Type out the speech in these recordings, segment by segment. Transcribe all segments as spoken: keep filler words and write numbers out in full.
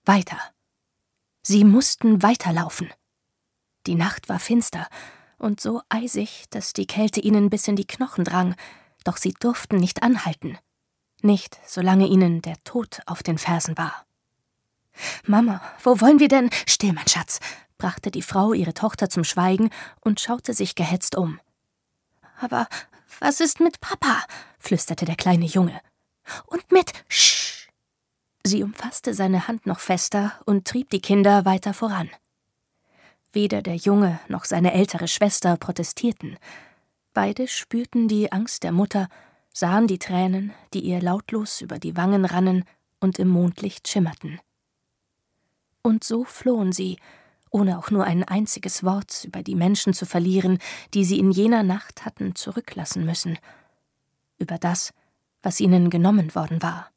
Weiter. Sie mussten weiterlaufen. Die Nacht war finster und so eisig, dass die Kälte ihnen bis in die Knochen drang, doch sie durften nicht anhalten. Nicht, solange ihnen der Tod auf den Fersen war. »Mama, wo wollen wir denn?« »Still, mein Schatz«, brachte die Frau ihre Tochter zum Schweigen und schaute sich gehetzt um. »Aber was ist mit Papa?« flüsterte der kleine Junge. »Und mit Sch!« Sie umfasste seine Hand noch fester und trieb die Kinder weiter voran. Weder der Junge noch seine ältere Schwester protestierten. Beide spürten die Angst der Mutter, sahen die Tränen, die ihr lautlos über die Wangen rannen und im Mondlicht schimmerten. Und so flohen sie, ohne auch nur ein einziges Wort über die Menschen zu verlieren, die sie in jener Nacht hatten zurücklassen müssen, über das, was ihnen genommen worden war.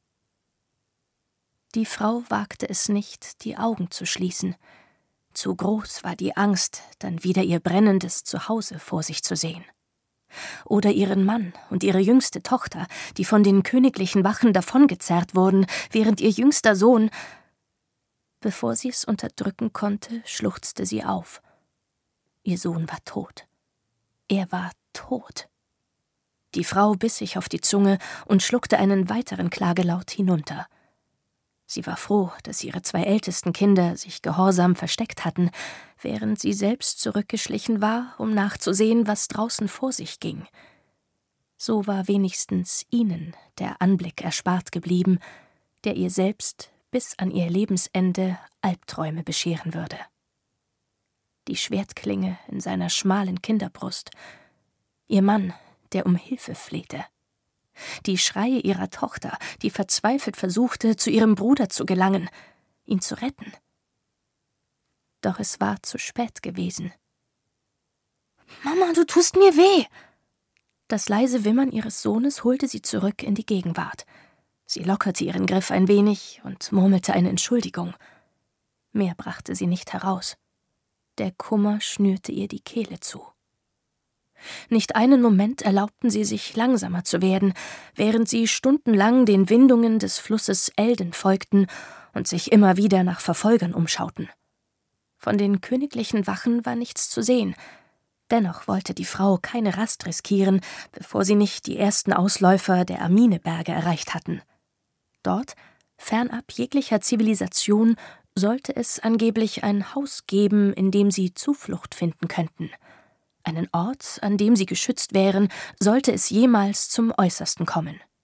Die Frau wagte es nicht, die Augen zu schließen. Zu groß war die Angst, dann wieder ihr brennendes Zuhause vor sich zu sehen. Oder ihren Mann und ihre jüngste Tochter, die von den königlichen Wachen davongezerrt wurden, während ihr jüngster Sohn... Bevor sie es unterdrücken konnte, schluchzte sie auf. Ihr Sohn war tot. Er war tot. Die Frau biss sich auf die Zunge und schluckte einen weiteren Klagelaut hinunter. Sie war froh, dass ihre zwei ältesten Kinder sich gehorsam versteckt hatten, während sie selbst zurückgeschlichen war, um nachzusehen, was draußen vor sich ging. So war wenigstens ihnen der Anblick erspart geblieben, der ihr selbst bis an ihr Lebensende Albträume bescheren würde. Die Schwertklinge in seiner schmalen Kinderbrust, ihr Mann, der um Hilfe flehte, die Schreie ihrer Tochter, die verzweifelt versuchte, zu ihrem Bruder zu gelangen, ihn zu retten. Doch es war zu spät gewesen. »Mama, du tust mir weh!« Das leise Wimmern ihres Sohnes holte sie zurück in die Gegenwart. Sie lockerte ihren Griff ein wenig und murmelte eine Entschuldigung. Mehr brachte sie nicht heraus. Der Kummer schnürte ihr die Kehle zu. Nicht einen Moment erlaubten sie sich, langsamer zu werden, während sie stundenlang den Windungen des Flusses Elden folgten und sich immer wieder nach Verfolgern umschauten. Von den königlichen Wachen war nichts zu sehen. Dennoch wollte die Frau keine Rast riskieren, bevor sie nicht die ersten Ausläufer der Amineberge erreicht hatten. Dort, fernab jeglicher Zivilisation, sollte es angeblich ein Haus geben, in dem sie Zuflucht finden könnten. Einen Ort, an dem sie geschützt wären, sollte es jemals zum Äußersten kommen.